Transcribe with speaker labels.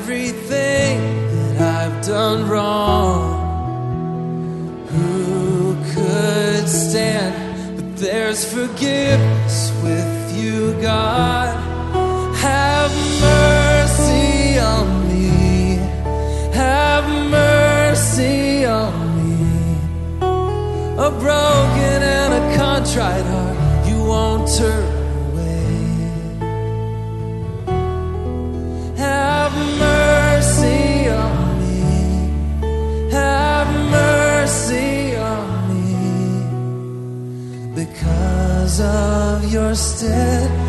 Speaker 1: everything that I've done wrong. Who could stand? But there's forgiveness with you, God. Have mercy on me. Have mercy on me. A broken and a contrite heart you won't turn away. Have mercy on me. Have mercy on me. Because of your steadfast